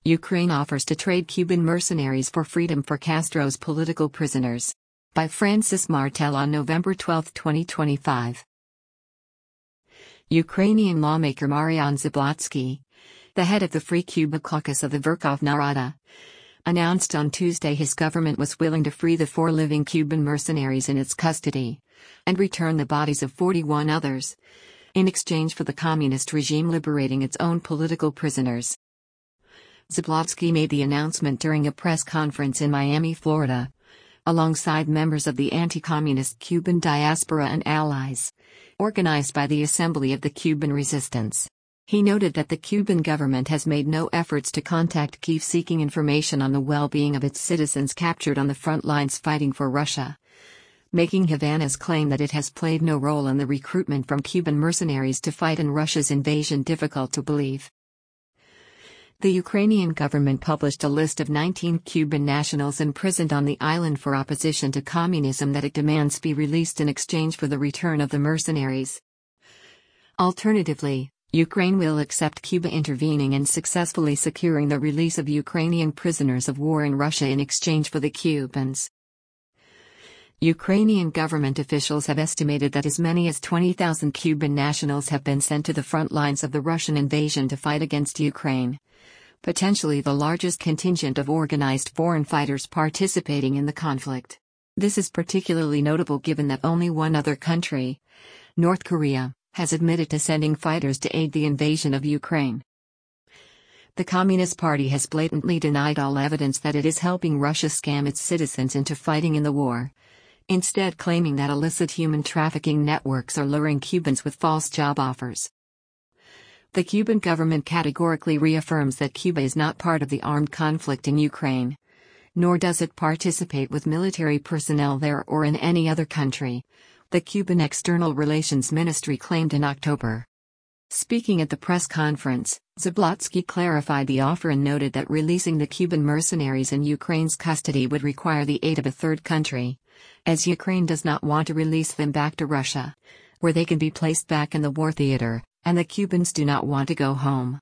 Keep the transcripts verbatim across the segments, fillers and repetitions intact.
Ukraine offers to trade Cuban mercenaries for freedom for Castro's political prisoners. By Francis Martel on November twelfth, twenty twenty-five. Ukrainian lawmaker Marian Zablotsky, the head of the Free Cuba caucus of the Verkhov Naroda, announced on Tuesday his government was willing to free the four living Cuban mercenaries in its custody and return the bodies of forty-one others, in exchange for the communist regime liberating its own political prisoners. Zablotsky made the announcement during a press conference in Miami, Florida, alongside members of the anti-communist Cuban diaspora and allies, organized by the Assembly of the Cuban Resistance. He noted that the Cuban government has made no efforts to contact Kyiv seeking information on the well-being of its citizens captured on the front lines fighting for Russia, making Havana's claim that it has played no role in the recruitment from Cuban mercenaries to fight in Russia's invasion difficult to believe. The Ukrainian government published a list of nineteen Cuban nationals imprisoned on the island for opposition to communism that it demands be released in exchange for the return of the mercenaries. Alternatively, Ukraine will accept Cuba intervening and successfully securing the release of Ukrainian prisoners of war in Russia in exchange for the Cubans. Ukrainian government officials have estimated that as many as twenty thousand Cuban nationals have been sent to the front lines of the Russian invasion to fight against Ukraine, potentially the largest contingent of organized foreign fighters participating in the conflict. This is particularly notable given that only one other country, North Korea, has admitted to sending fighters to aid the invasion of Ukraine. The Communist Party has blatantly denied all evidence that it is helping Russia scam its citizens into fighting in the war, instead claiming that illicit human trafficking networks are luring Cubans with false job offers. The Cuban government categorically reaffirms that Cuba is not part of the armed conflict in Ukraine, nor does it participate with military personnel there or in any other country, the Cuban External Relations Ministry claimed in October. Speaking at the press conference, Zablotsky clarified the offer and noted that releasing the Cuban mercenaries in Ukraine's custody would require the aid of a third country, as Ukraine does not want to release them back to Russia, where they can be placed back in the war theater, and the Cubans do not want to go home.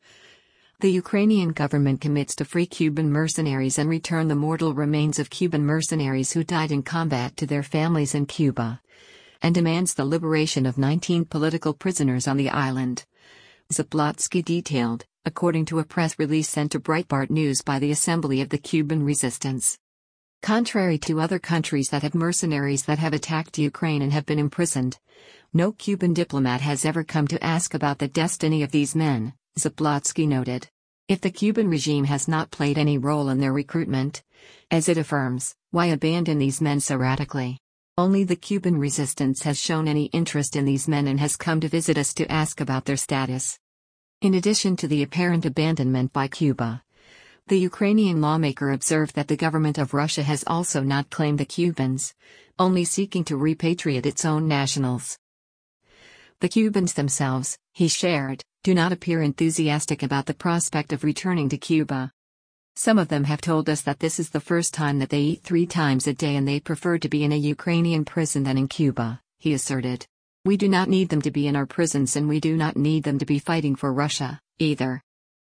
The Ukrainian government commits to free Cuban mercenaries and return the mortal remains of Cuban mercenaries who died in combat to their families in Cuba, and demands the liberation of nineteen political prisoners on the island. Zablotsky detailed, according to a press release sent to Breitbart News by the Assembly of the Cuban Resistance. Contrary to other countries that have mercenaries that have attacked Ukraine and have been imprisoned, no Cuban diplomat has ever come to ask about the destiny of these men, Zablotsky noted. If the Cuban regime has not played any role in their recruitment, as it affirms, why abandon these men so radically? Only the Cuban resistance has shown any interest in these men and has come to visit us to ask about their status. In addition to the apparent abandonment by Cuba, the Ukrainian lawmaker observed that the government of Russia has also not claimed the Cubans, only seeking to repatriate its own nationals. The Cubans themselves, he shared, do not appear enthusiastic about the prospect of returning to Cuba. Some of them have told us that this is the first time that they eat three times a day and they prefer to be in a Ukrainian prison than in Cuba, he asserted. We do not need them to be in our prisons and we do not need them to be fighting for Russia, either.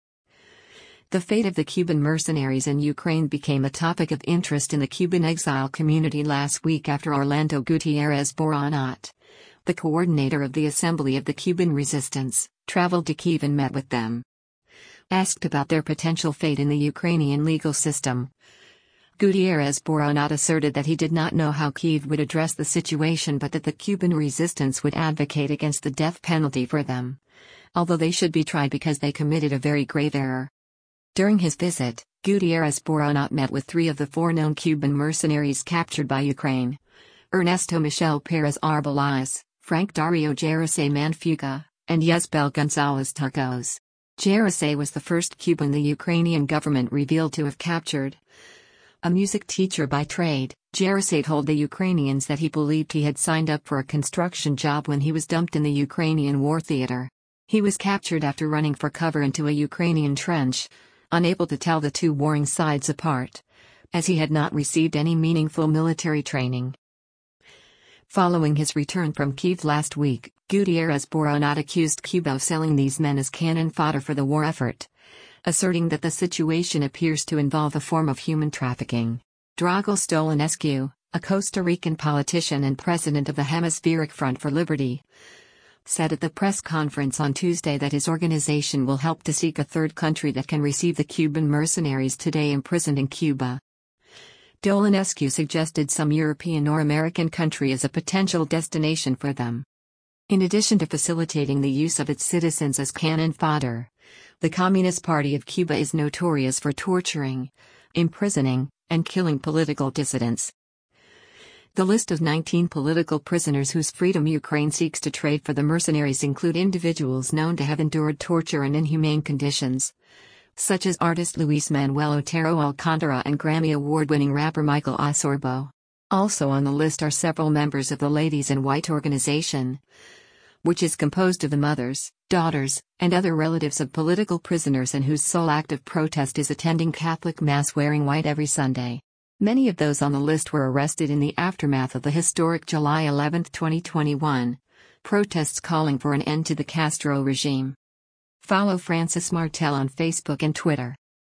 The fate of the Cuban mercenaries in Ukraine became a topic of interest in the Cuban exile community last week after Orlando Gutierrez Boronat, the coordinator of the Assembly of the Cuban Resistance, traveled to Kyiv and met with them. Asked about their potential fate in the Ukrainian legal system, Gutierrez Boronat asserted that he did not know how Kyiv would address the situation but that the Cuban resistance would advocate against the death penalty for them, although they should be tried because they committed a very grave error. During his visit, Gutierrez Boronat met with three of the four known Cuban mercenaries captured by Ukraine: Ernesto Michel Perez Arbeláez, Frank Dario Jerisey Manfuga, and Yezbel González Turcos. Jerisey was the first Cuban the Ukrainian government revealed to have captured. A music teacher by trade, Jerisey told the Ukrainians that he believed he had signed up for a construction job when he was dumped in the Ukrainian war theater. He was captured after running for cover into a Ukrainian trench, unable to tell the two warring sides apart, as he had not received any meaningful military training. Following his return from Kyiv last week, Gutierrez Boronat accused Cuba of selling these men as cannon fodder for the war effort, asserting that the situation appears to involve a form of human trafficking. Drago Stolinescu, a Costa Rican politician and president of the Hemispheric Front for Liberty, said at the press conference on Tuesday that his organization will help to seek a third country that can receive the Cuban mercenaries today imprisoned in Cuba. Stolinescu suggested some European or American country as a potential destination for them. In addition to facilitating the use of its citizens as cannon fodder, the Communist Party of Cuba is notorious for torturing, imprisoning, and killing political dissidents. The list of nineteen political prisoners whose freedom Ukraine seeks to trade for the mercenaries include individuals known to have endured torture and inhumane conditions, such as artist Luis Manuel Otero Alcantara and Grammy Award-winning rapper Michael Osorbo. Also on the list are several members of the Ladies in White organization, which is composed of the mothers, daughters, and other relatives of political prisoners and whose sole act of protest is attending Catholic Mass wearing white every Sunday. Many of those on the list were arrested in the aftermath of the historic July eleventh twenty twenty-one protests calling for an end to the Castro regime. Follow Francis Martel on Facebook and Twitter.